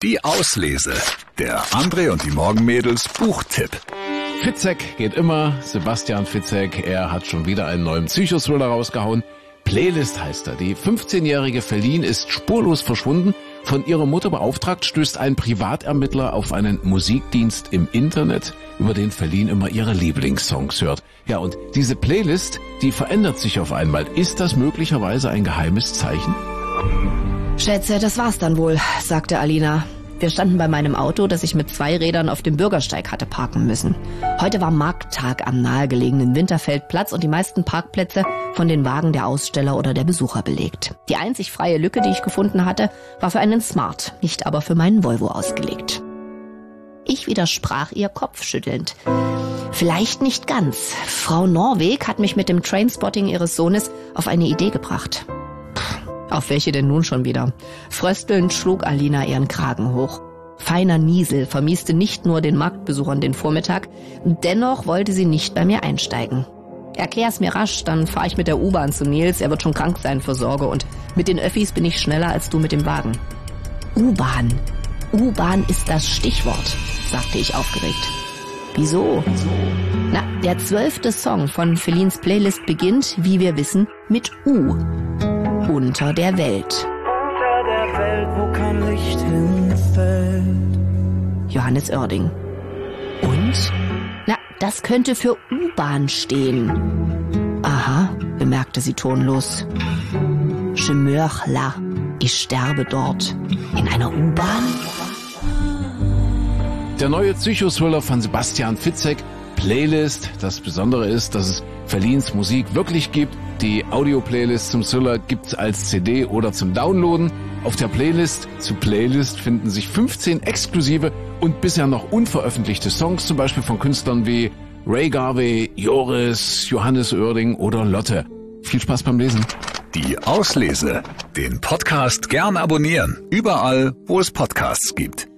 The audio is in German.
Die Auslese. Der André und die Morgenmädels Buchtipp. Fitzek geht immer. Sebastian Fitzek, er hat schon wieder einen neuen Psychothriller rausgehauen. Playlist heißt er. Die 15-jährige Feline ist spurlos verschwunden. Von ihrer Mutter beauftragt, stößt ein Privatermittler auf einen Musikdienst im Internet, über den Feline immer ihre Lieblingssongs hört. Ja, und diese Playlist, die verändert sich auf einmal. Ist das möglicherweise ein geheimes Zeichen? Schätze, das war's dann wohl, sagte Alina. Wir standen bei meinem Auto, das ich mit 2 Rädern auf dem Bürgersteig hatte parken müssen. Heute war Markttag am nahegelegenen Winterfeldplatz und die meisten Parkplätze von den Wagen der Aussteller oder der Besucher belegt. Die einzig freie Lücke, die ich gefunden hatte, war für einen Smart, nicht aber für meinen Volvo ausgelegt. Ich widersprach ihr kopfschüttelnd. Vielleicht nicht ganz. Frau Norweg hat mich mit dem Trainspotting ihres Sohnes auf eine Idee gebracht. Auf welche denn nun schon wieder? Fröstelnd schlug Alina ihren Kragen hoch. Feiner Niesel vermieste nicht nur den Marktbesuchern den Vormittag, dennoch wollte sie nicht bei mir einsteigen. Erklär's mir rasch, dann fahre ich mit der U-Bahn zu Nils, er wird schon krank sein vor Sorge und mit den Öffis bin ich schneller als du mit dem Wagen. U-Bahn. U-Bahn ist das Stichwort, sagte ich aufgeregt. Wieso? Na, der 12. Song von Felines Playlist beginnt, wie wir wissen, mit U. Unter der Welt. Unter der Welt, wo kein Licht hinfällt. Johannes Oerding. Und? Na, das könnte für U-Bahn stehen. Aha, bemerkte sie tonlos. Je meurs là. Ich sterbe dort. In einer U-Bahn? Der neue Psychothriller von Sebastian Fitzek, Playlist. Das Besondere ist, dass es Felines Musik wirklich gibt. Die Audio-Playlist zum Thriller gibt's als CD oder zum Downloaden. Auf der Playlist zu Playlist finden sich 15 exklusive und bisher noch unveröffentlichte Songs, zum Beispiel von Künstlern wie Ray Garvey, Joris, Johannes Oerding oder Lotte. Viel Spaß beim Lesen. Die Auslese. Den Podcast gern abonnieren. Überall, wo es Podcasts gibt.